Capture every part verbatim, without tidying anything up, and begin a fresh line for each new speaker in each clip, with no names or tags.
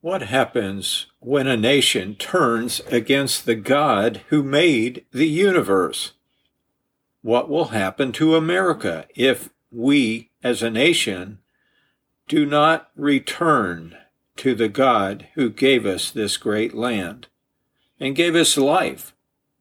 What happens when a nation turns against the God who made the universe? What will happen to America if we, as a nation, do not return to the God who gave us this great land and gave us life?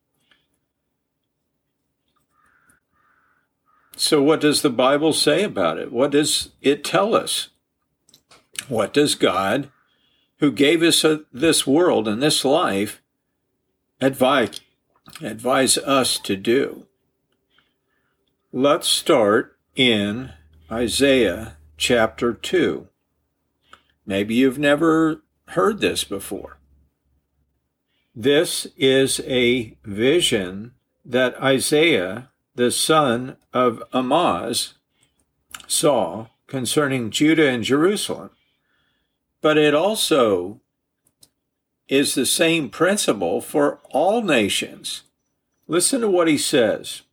So what does the Bible say about it? What does it tell us? What does God, who gave us a, this world and this life, advise, advise us to do? Let's start in Isaiah chapter two. Maybe you've never heard this before. This is a vision that Isaiah, the son of Amoz, saw concerning Judah and Jerusalem. But it also is the same principle for all nations. Listen to what he says.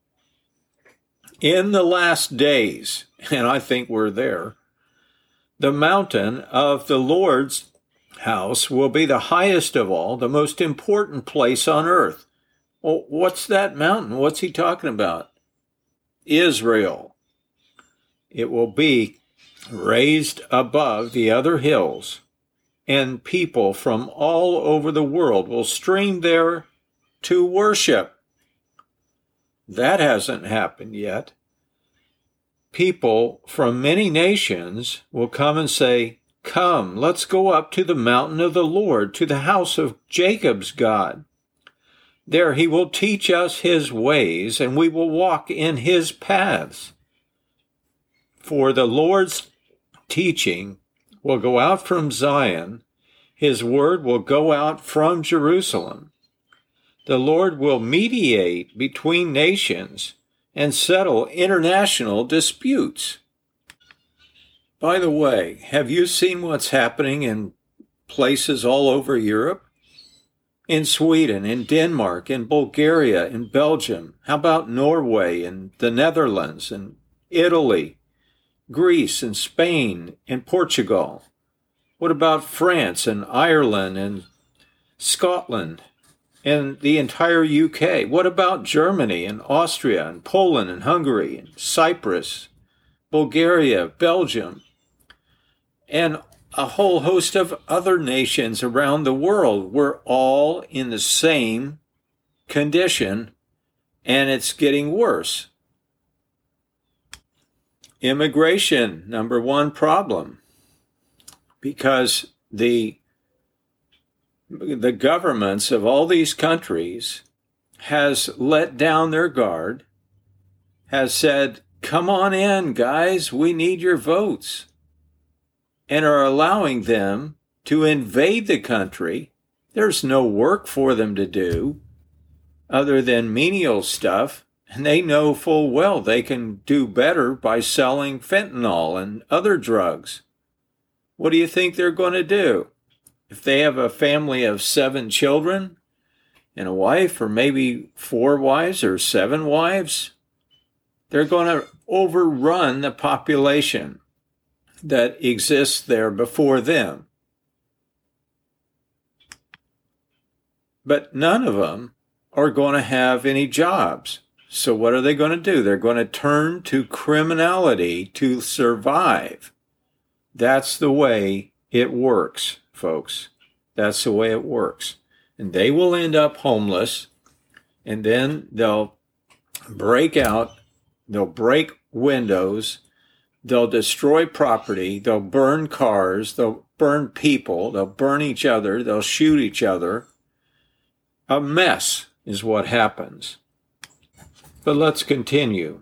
In the last days, and I think we're there, the mountain of the Lord's house will be the highest of all, the most important place on earth. Well, what's that mountain? What's he talking about? Israel. It will be raised above the other hills, and people from all over the world will stream there to worship. That hasn't happened yet. People from many nations will come and say, "Come, let's go up to the mountain of the Lord, to the house of Jacob's God. There he will teach us his ways, and we will walk in his paths." For the Lord's teaching will go out from Zion, his word will go out from Jerusalem. The Lord will mediate between nations and settle international disputes. By the way, have you seen what's happening in places all over Europe? In Sweden, in Denmark, in Bulgaria, in Belgium. How about Norway and the Netherlands and Italy? Greece and Spain and Portugal? What about France and Ireland and Scotland and the entire U K? What about Germany and Austria and Poland and Hungary and Cyprus, Bulgaria, Belgium, and a whole host of other nations around the world? We're all in the same condition, and it's getting worse. Immigration, number one problem, because the the governments of all these countries has let down their guard, has said, "Come on in, guys, we need your votes," and are allowing them to invade the country. There's no work for them to do other than menial stuff. And they know full well they can do better by selling fentanyl and other drugs. What do you think they're going to do? If they have a family of seven children and a wife, or maybe four wives or seven wives, they're going to overrun the population that exists there before them. But none of them are going to have any jobs. So what are they going to do? They're going to turn to criminality to survive. That's the way it works, folks. That's the way it works. And they will end up homeless, and then they'll break out, they'll break windows, they'll destroy property, they'll burn cars, they'll burn people, they'll burn each other, they'll shoot each other. A mess is what happens. But let's continue.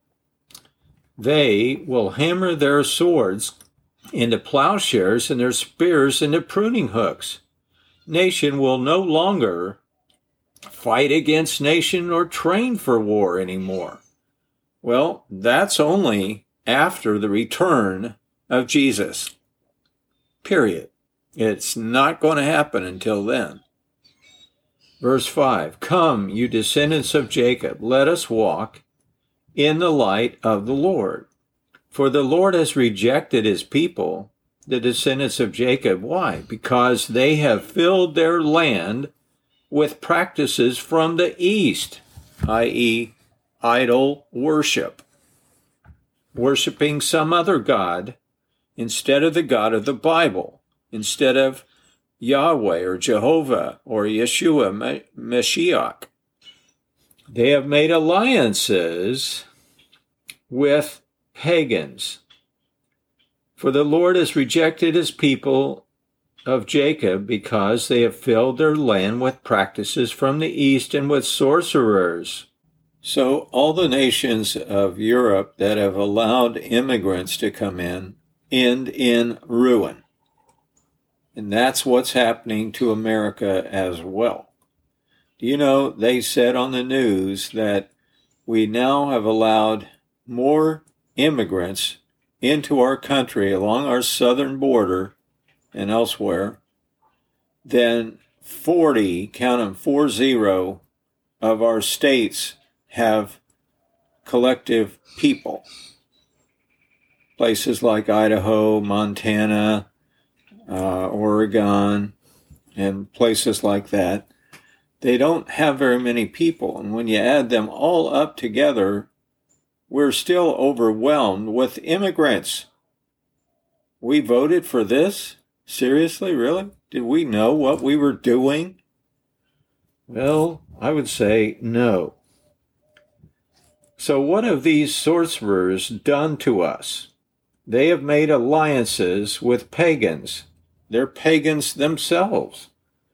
They will hammer their swords into plowshares and their spears into pruning hooks. Nation will no longer fight against nation or train for war anymore. Well, that's only after the return of Jesus. Period. It's not going to happen until then. Verse five, "Come, you descendants of Jacob, let us walk in the light of the Lord. For the Lord has rejected his people the descendants of Jacob. Why? Because they have filled their land with practices from the east, that is, idol worship, worshiping some other god instead of the God of the Bible, instead of Yahweh or Jehovah or Yeshua Mashiach. They have made alliances with pagans. For the Lord has rejected his people of Jacob because they have filled their land with practices from the east and with sorcerers. So all the nations of Europe that have allowed immigrants to come in end in ruin. And that's what's happening to America as well. Do you know, they said on the news that we now have allowed more immigrants into our country along our southern border and elsewhere than forty, count them, four zero, of our states have collective people. Places like Idaho, Montana, uh, Oregon, and places like that, they don't have very many people. And when you add them all up together, we're still overwhelmed with immigrants. We voted for this? Seriously, really? Did we know what we were doing? Well, I would say no. So what have these sorcerers done to us? They have made alliances with pagans. They're pagans themselves.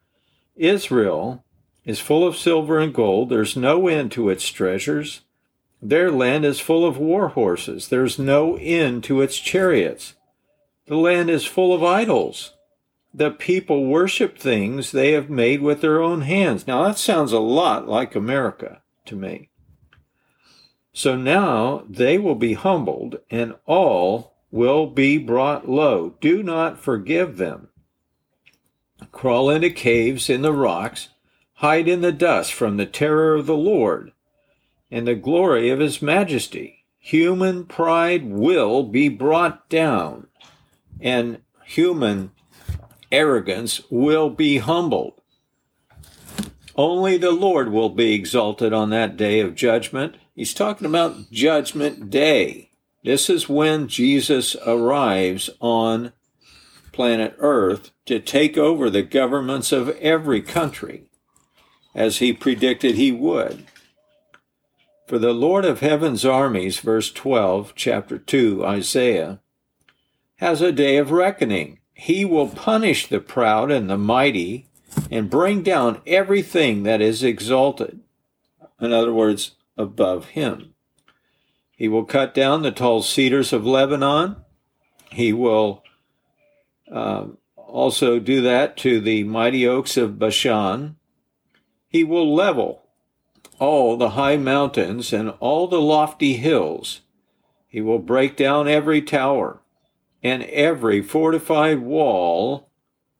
Israel is full of silver and gold. There's no end to its treasures. Their land is full of war horses. There's no end to its chariots. The land is full of idols. The people worship things they have made with their own hands. Now, that sounds a lot like America to me. So now they will be humbled, and all will be brought low. Do not forgive them. Crawl into caves in the rocks, hide in the dust from the terror of the Lord and the glory of his majesty. Human pride will be brought down, and human arrogance will be humbled. Only the Lord will be exalted on that day of judgment. He's talking about Judgment Day. This is when Jesus arrives on planet Earth to take over the governments of every country, as he predicted he would. For the Lord of heaven's armies, verse twelve, chapter two, Isaiah, has a day of reckoning. He will punish the proud and the mighty and bring down everything that is exalted. In other words, above him. He will cut down the tall cedars of Lebanon. He will uh, also do that to the mighty oaks of Bashan. He will level all the high mountains and all the lofty hills. He will break down every tower and every fortified wall.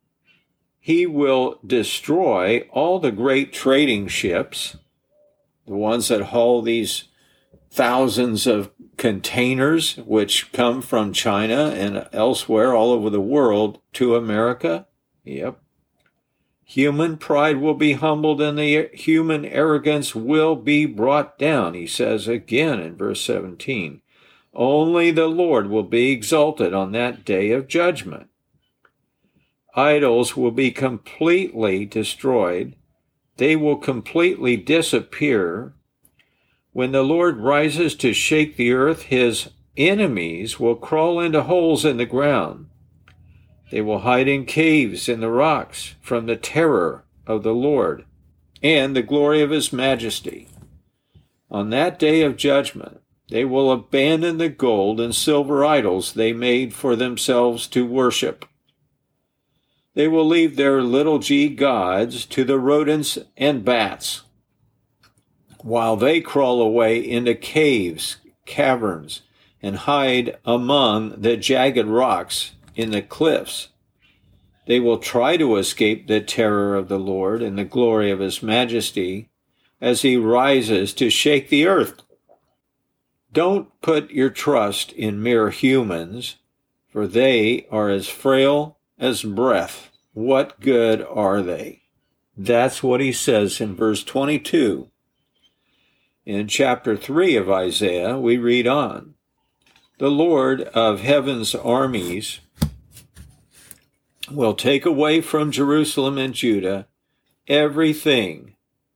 He will destroy all the great trading ships, the ones that haul these thousands of containers which come from China and elsewhere all over the world to America. Yep. Human pride will be humbled and the human arrogance will be brought down, he says again in verse seventeen. Only the Lord will be exalted on that day of judgment. Idols will be completely destroyed. They will completely disappear. When the Lord rises to shake the earth, his enemies will crawl into holes in the ground. They will hide in caves in the rocks from the terror of the Lord and the glory of his majesty. On that day of judgment, they will abandon the gold and silver idols they made for themselves to worship. They will leave their little g gods to the rodents and bats, while they crawl away into caves, caverns, and hide among the jagged rocks in the cliffs. They will try to escape the terror of the Lord and the glory of his majesty as he rises to shake the earth. Don't put your trust in mere humans, for they are as frail as breath. What good are they? That's what he says in verse twenty-two. In chapter three of Isaiah, we read on. The Lord of heaven's armies will take away from Jerusalem and Judah everything.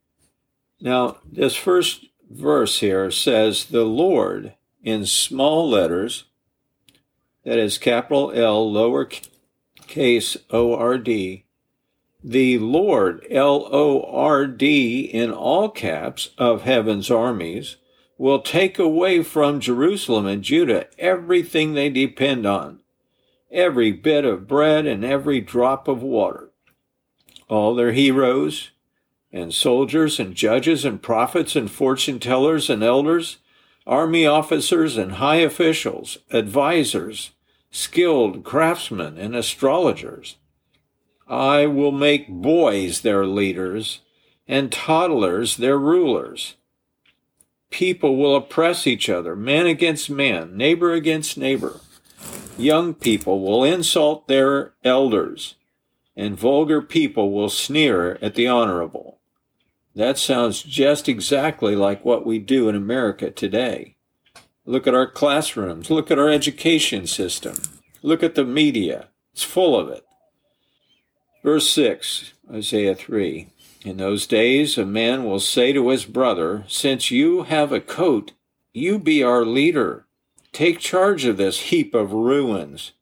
Now, this first verse here says the Lord in small letters, that is capital L, lowercase O R D, the Lord, L O R D, in all caps, of heaven's armies, will take away from Jerusalem and Judah everything they depend on, every bit of bread and every drop of water, all their heroes and soldiers and judges and prophets and fortune tellers and elders, army officers and high officials, advisors, skilled craftsmen and astrologers. I will make boys their leaders and toddlers their rulers. People will oppress each other, man against man, neighbor against neighbor. Young people will insult their elders, and vulgar people will sneer at the honorable. That sounds just exactly like what we do in America today. Look at our classrooms. Look at our education system. Look at the media. It's full of it. Verse six, Isaiah three. In those days a man will say to his brother, since you have a coat, you be our leader. Take charge of this heap of ruins.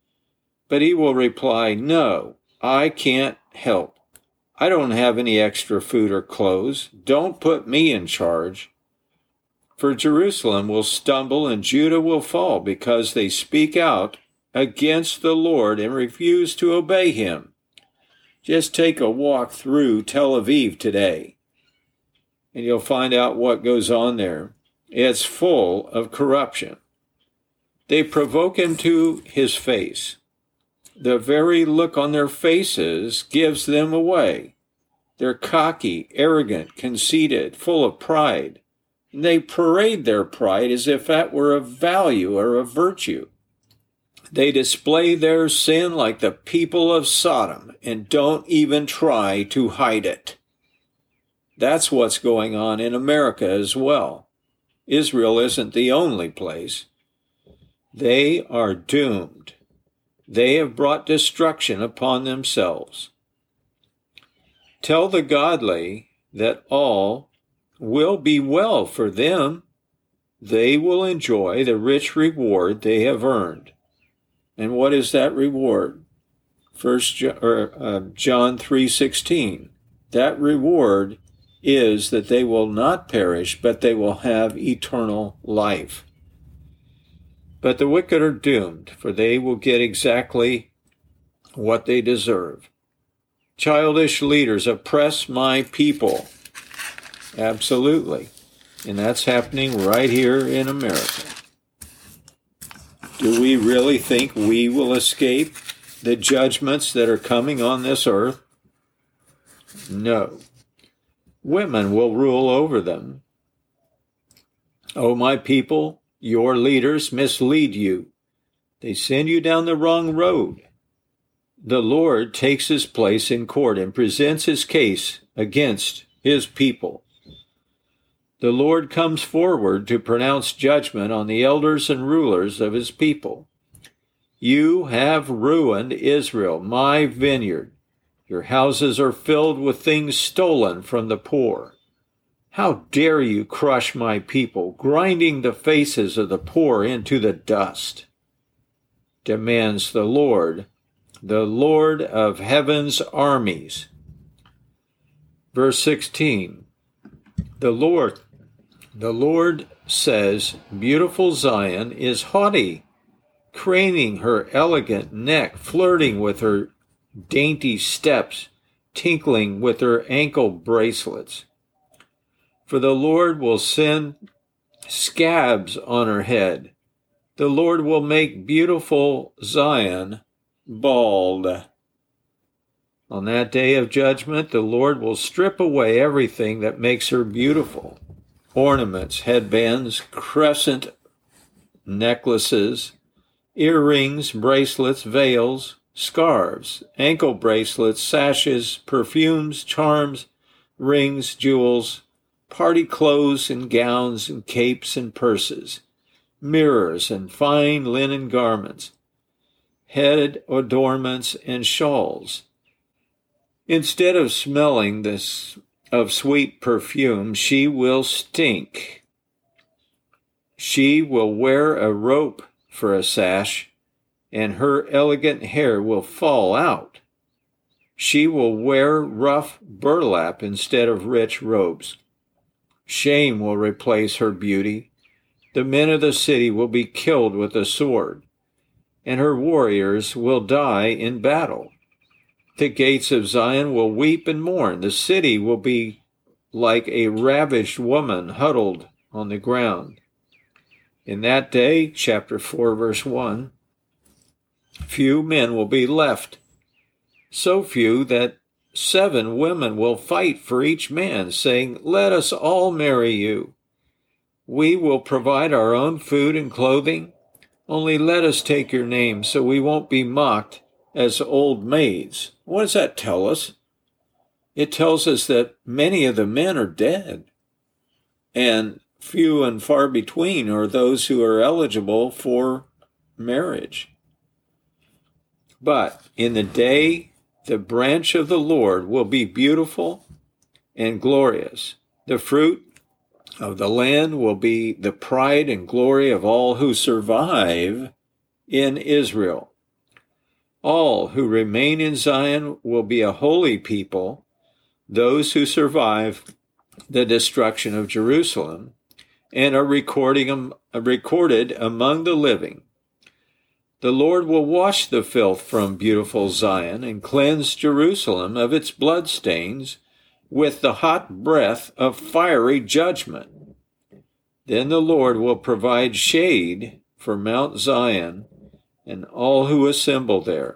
But he will reply, no, I can't help. I don't have any extra food or clothes. Don't put me in charge. For Jerusalem will stumble and Judah will fall because they speak out against the Lord and refuse to obey him. Just take a walk through Tel Aviv today, and you'll find out what goes on there. It's full of corruption. They provoke him to his face. The very look on their faces gives them away. They're cocky, arrogant, conceited, full of pride. And they parade their pride as if that were a value or a virtue. They display their sin like the people of Sodom and don't even try to hide it. That's what's going on in America as well. Israel isn't the only place. They are doomed. They have brought destruction upon themselves. Tell the godly that all will be well for them. They will enjoy the rich reward they have earned. And what is that reward? First John three sixteen. That reward is that they will not perish, but they will have eternal life. But the wicked are doomed, for they will get exactly what they deserve. Childish leaders oppress my people. Absolutely. And that's happening right here in America. Do we really think we will escape the judgments that are coming on this earth? No. Women will rule over them. Oh, my people, your leaders mislead you. They send you down the wrong road. The Lord takes his place in court and presents his case against his people. The Lord comes forward to pronounce judgment on the elders and rulers of his people. You have ruined Israel, my vineyard. Your houses are filled with things stolen from the poor. How dare you crush my people, grinding the faces of the poor into the dust? Demands the Lord, the Lord of heaven's armies. Verse sixteen. The Lord The Lord says, beautiful Zion is haughty, craning her elegant neck, flirting with her dainty steps, tinkling with her ankle bracelets. For the Lord will send scabs on her head. The Lord will make beautiful Zion bald. On that day of judgment, the Lord will strip away everything that makes her beautiful. Ornaments, headbands, crescent necklaces, earrings, bracelets, veils, scarves, ankle bracelets, sashes, perfumes, charms, rings, jewels, party clothes and gowns and capes and purses, mirrors and fine linen garments, head adornments and shawls. Instead of smelling this of sweet perfume, she will stink. She will wear a rope for a sash, and her elegant hair will fall out. She will wear rough burlap instead of rich robes. Shame will replace her beauty. The men of the city will be killed with a sword, and her warriors will die in battle. The gates of Zion will weep and mourn. The city will be like a ravished woman huddled on the ground. In that day, chapter four, verse one, few men will be left, so few that seven women will fight for each man, saying, "Let us all marry you. We will provide our own food and clothing. Only let us take your name so we won't be mocked as old maids." What does that tell us? It tells us that many of the men are dead, and few and far between are those who are eligible for marriage. But in the day, the branch of the Lord will be beautiful and glorious. The fruit of the land will be the pride and glory of all who survive in Israel. All who remain in Zion will be a holy people, those who survive the destruction of Jerusalem and are recording, recorded among the living. The Lord will wash the filth from beautiful Zion and cleanse Jerusalem of its bloodstains with the hot breath of fiery judgment. Then the Lord will provide shade for Mount Zion and all who assemble there.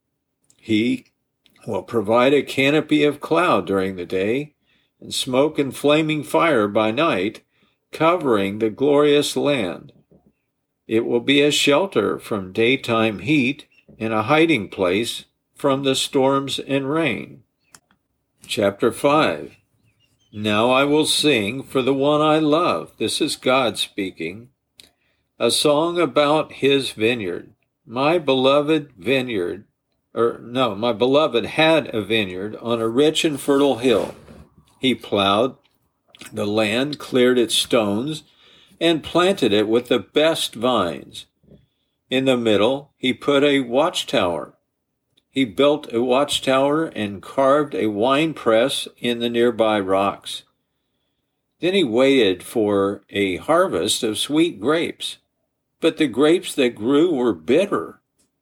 He will provide a canopy of cloud during the day and smoke and flaming fire by night, covering the glorious land. It will be a shelter from daytime heat and a hiding place from the storms and rain. Chapter five. Now I will sing for the one I love. This is God speaking. A song about his vineyard. My beloved vineyard, or no, my beloved had a vineyard on a rich and fertile hill. He plowed the land, cleared its stones, and planted it with the best vines. In the middle, he put a watchtower. He built a watchtower and carved a winepress in the nearby rocks. Then he waited for a harvest of sweet grapes, but the grapes that grew were bitter.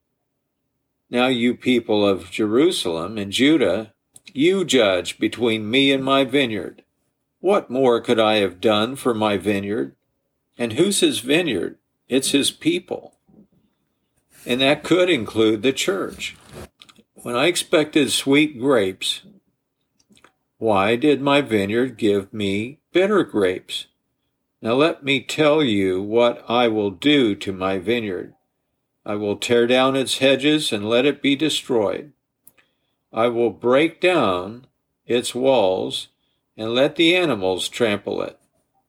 Now you people of Jerusalem and Judah, you judge between me and my vineyard. What more could I have done for my vineyard? And who's his vineyard? It's his people. And that could include the church. When I expected sweet grapes, why did my vineyard give me bitter grapes? Now let me tell you what I will do to my vineyard. I will tear down its hedges and let it be destroyed. I will break down its walls and let the animals trample it.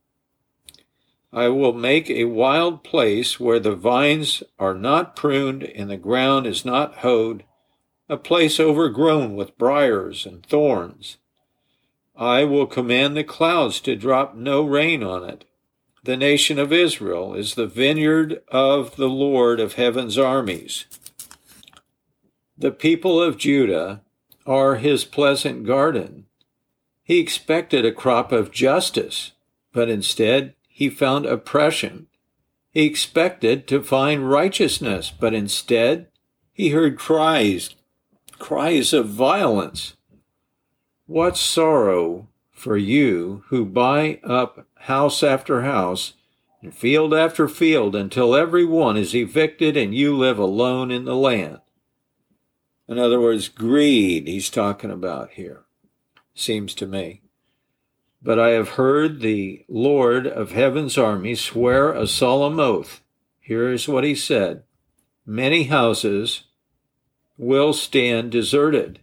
I will make a wild place where the vines are not pruned and the ground is not hoed, a place overgrown with briars and thorns. I will command the clouds to drop no rain on it. The nation of Israel is the vineyard of the Lord of heaven's armies. The people of Judah are his pleasant garden. He expected a crop of justice, but instead he found oppression. He expected to find righteousness, but instead he heard cries, cries of violence. What sorrow for you who buy up house after house and field after field until every one is evicted and you live alone in the land. In other words, greed he's talking about here, seems to me. But I have heard the Lord of heaven's armies swear a solemn oath. Here is what he said. Many houses will stand deserted.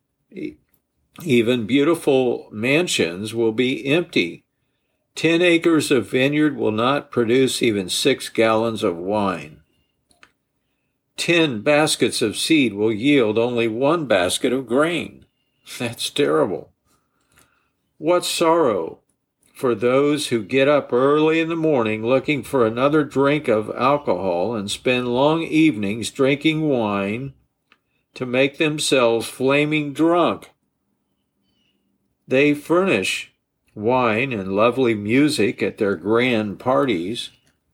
Even beautiful mansions will be empty. Ten acres of vineyard will not produce even six gallons of wine. Ten baskets of seed will yield only one basket of grain. That's terrible. What sorrow for those who get up early in the morning looking for another drink of alcohol and spend long evenings drinking wine to make themselves flaming drunk. They furnish wine and lovely music at their grand parties.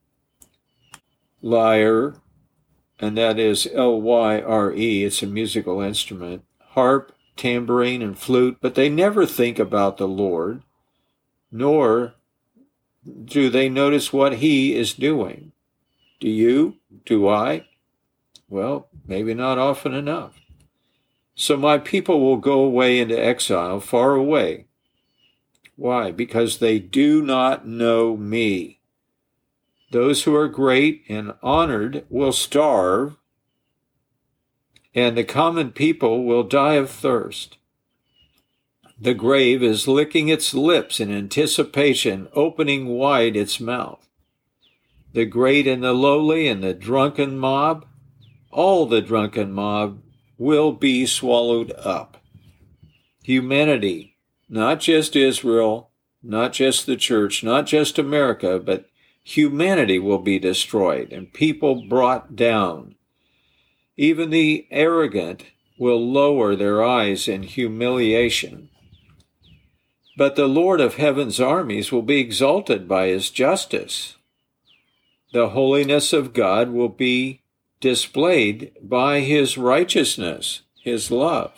Lyre, and that is L Y R E, it's a musical instrument, harp, tambourine, and flute, but they never think about the Lord, nor do they notice what He is doing. Do you? Do I? Well, maybe not often enough. So my people will go away into exile, far away. Why? Because they do not know me. Those who are great and honored will starve, and the common people will die of thirst. The grave is licking its lips in anticipation, opening wide its mouth. The great and the lowly and the drunken mob, all the drunken mob will be swallowed up. Humanity, not just Israel, not just the church, not just America, but humanity will be destroyed and people brought down. Even the arrogant will lower their eyes in humiliation. But the Lord of heaven's armies will be exalted by His justice. The holiness of God will be displayed by His righteousness, His love.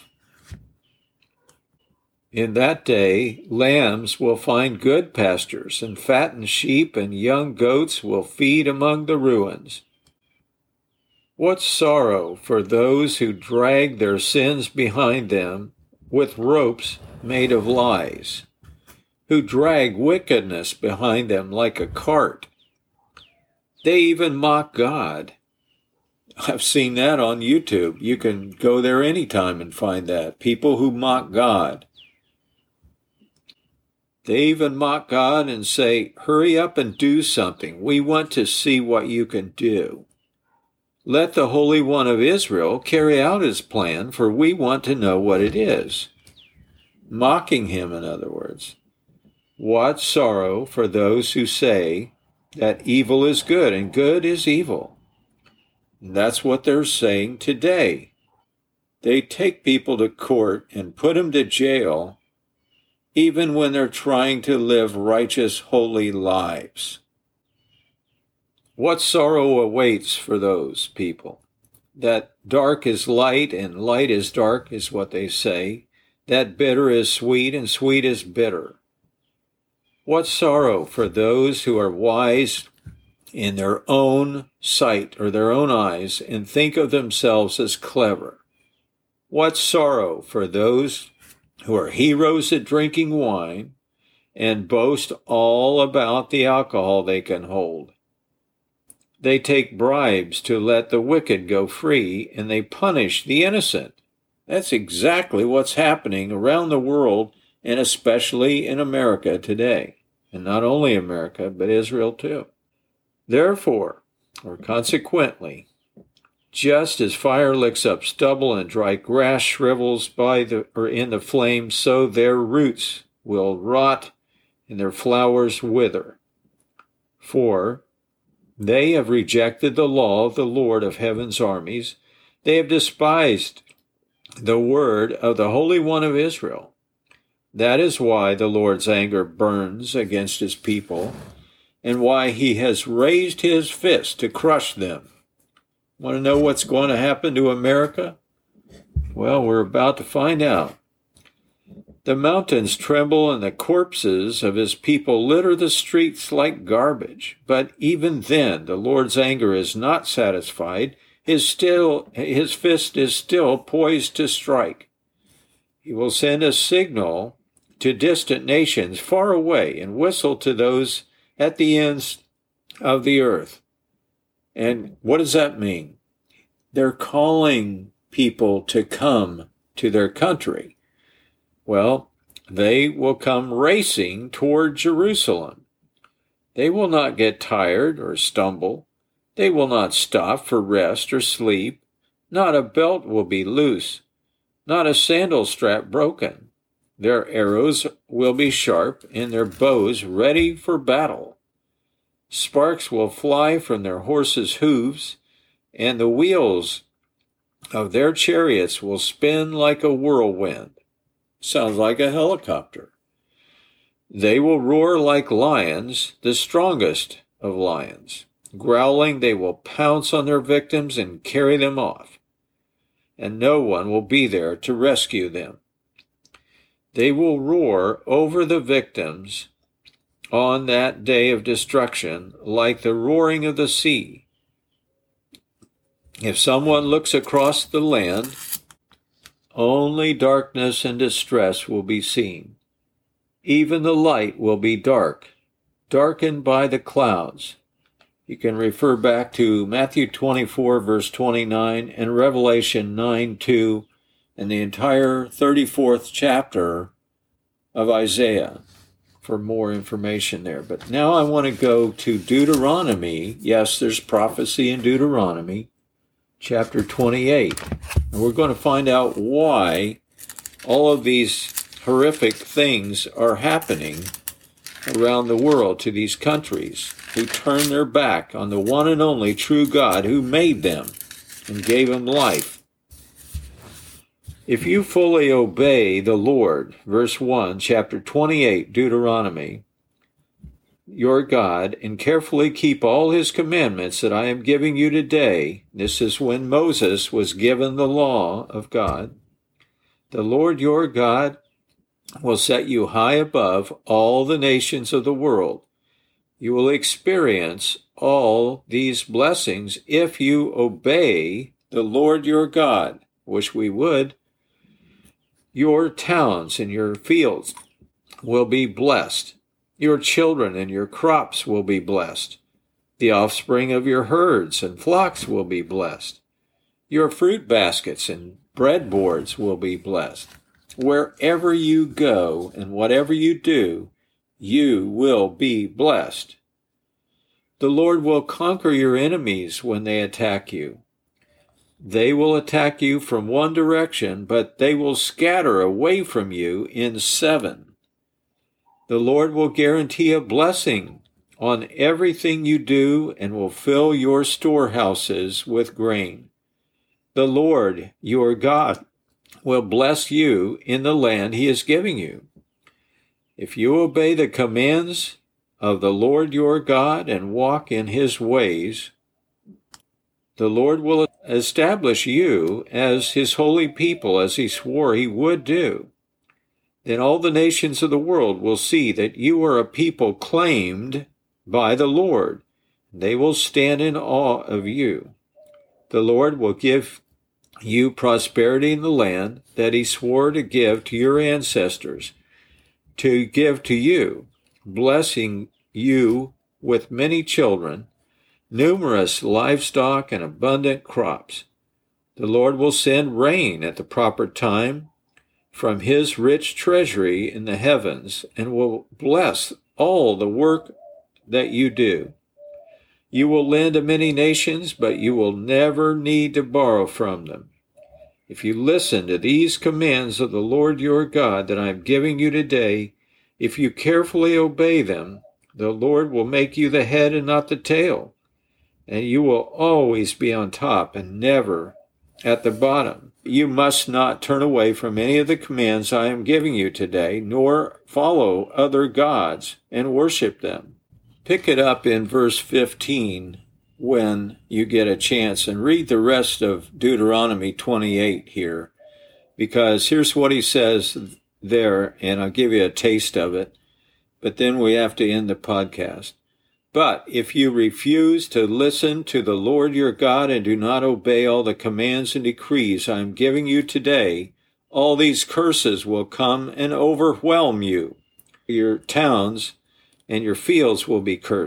In that day, lambs will find good pastures, and fattened sheep and young goats will feed among the ruins. What sorrow for those who drag their sins behind them with ropes made of lies, who drag wickedness behind them like a cart. They even mock God. I've seen that on YouTube. You can go there anytime and find that. People who mock God. They even mock God and say, hurry up and do something. We want to see what you can do. Let the Holy One of Israel carry out His plan, for we want to know what it is. Mocking Him, in other words. What sorrow for those who say that evil is good and good is evil. And that's what they're saying today. They take people to court and put them to jail even when they're trying to live righteous, holy lives. What sorrow awaits for those people? That dark is light and light is dark is what they say. That bitter is sweet and sweet is bitter. What sorrow for those who are wise in their own sight or their own eyes and think of themselves as clever. What sorrow for those who are heroes at drinking wine and boast all about the alcohol they can hold. They take bribes to let the wicked go free, and they punish the innocent. That's exactly what's happening around the world, and especially in America today. And not only America, but Israel too. Therefore, or consequently, just as fire licks up stubble and dry grass shrivels by the or in the flames, so their roots will rot and their flowers wither. For they have rejected the law of the Lord of heaven's armies. They have despised the word of the Holy One of Israel. That is why the Lord's anger burns against His people, and why He has raised His fist to crush them. Want to know what's going to happen to America? Well, we're about to find out. The mountains tremble and the corpses of His people litter the streets like garbage. But even then, the Lord's anger is not satisfied. His, still, his fist is still poised to strike. He will send a signal to distant nations far away and whistle to those at the ends of the earth. And what does that mean? They're calling people to come to their country. Well, they will come racing toward Jerusalem. They will not get tired or stumble. They will not stop for rest or sleep. Not a belt will be loose, not a sandal strap broken. Their arrows will be sharp and their bows ready for battle. Sparks will fly from their horses' hooves, and the wheels of their chariots will spin like a whirlwind. Sounds like a helicopter. They will roar like lions, the strongest of lions. Growling, they will pounce on their victims and carry them off, and no one will be there to rescue them. They will roar over the victims on that day of destruction like the roaring of the sea. If someone looks across the land, only darkness and distress will be seen. Even the light will be dark, darkened by the clouds. You can refer back to Matthew twenty-four, verse twenty-nine, and Revelation nine two, and the entire thirty-fourth chapter of Isaiah for more information there. But now I want to go to Deuteronomy. Yes, there's prophecy in Deuteronomy, chapter twenty-eight. And we're going to find out why all of these horrific things are happening around the world to these countries who turn their back on the one and only true God who made them and gave them life. If you fully obey the Lord, verse one, chapter twenty-eight, Deuteronomy, your God, and carefully keep all his commandments that I am giving you today, this is when Moses was given the law of God, the Lord your God will set you high above all the nations of the world. You will experience all these blessings if you obey the Lord your God, which we would. Your towns and your fields will be blessed. Your children and your crops will be blessed. The offspring of your herds and flocks will be blessed. Your fruit baskets and breadboards will be blessed. Wherever you go and whatever you do, you will be blessed. The Lord will conquer your enemies when they attack you. They will attack you from one direction, but they will scatter away from you in seven. The Lord will guarantee a blessing on everything you do and will fill your storehouses with grain. The Lord, your God, will bless you in the land he is giving you. If you obey the commands of the Lord your God and walk in his ways, the Lord will establish you as his holy people, as he swore he would do. Then all the nations of the world will see that you are a people claimed by the Lord. They will stand in awe of you. The Lord will give you prosperity in the land that he swore to give to your ancestors, to give to you, blessing you with many children, numerous livestock, and abundant crops. The Lord will send rain at the proper time from his rich treasury in the heavens and will bless all the work that you do. You will lend to many nations, but you will never need to borrow from them. If you listen to these commands of the Lord your God that I am giving you today, if you carefully obey them, the Lord will make you the head and not the tail, and you will always be on top and never at the bottom. You must not turn away from any of the commands I am giving you today, nor follow other gods and worship them. Pick it up in verse fifteen when you get a chance and read the rest of Deuteronomy twenty-eight here, because here's what he says there, and I'll give you a taste of it, but then we have to end the podcast. But if you refuse to listen to the Lord your God and do not obey all the commands and decrees I am giving you today, all these curses will come and overwhelm you. Your towns and your fields will be cursed.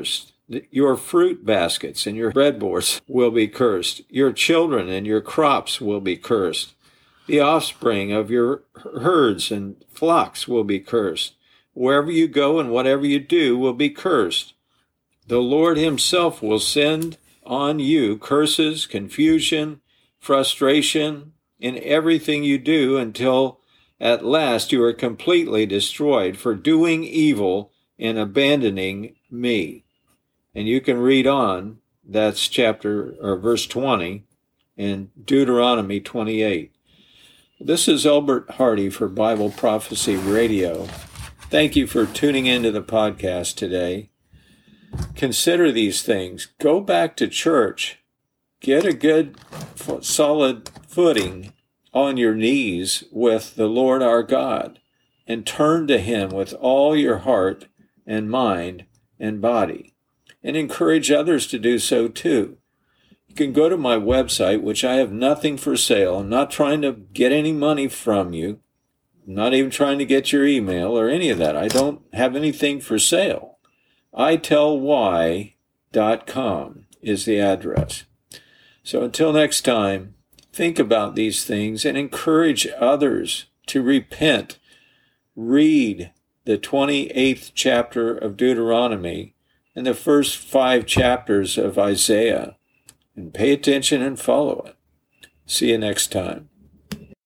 Your fruit baskets and your breadboards will be cursed. Your children and your crops will be cursed. The offspring of your herds and flocks will be cursed. Wherever you go and whatever you do will be cursed. The Lord himself will send on you curses, confusion, frustration in everything you do until at last you are completely destroyed for doing evil and abandoning me. And you can read on, that's chapter or verse twenty in Deuteronomy twenty-eight. This is Elbert Hardy for Bible Prophecy Radio. Thank you for tuning into the podcast today. Consider these things. Go back to church. Get a good, solid footing on your knees with the Lord our God, and turn to him with all your heart and mind and body. And encourage others to do so too. You can go to my website, which I have nothing for sale. I'm not trying to get any money from you. I'm not even trying to get your email or any of that. I don't have anything for sale. I tell why dot com is the address. So until next time, think about these things and encourage others to repent. Read the twenty-eighth chapter of Deuteronomy and the first five chapters of Isaiah, and pay attention and follow it. See you next time.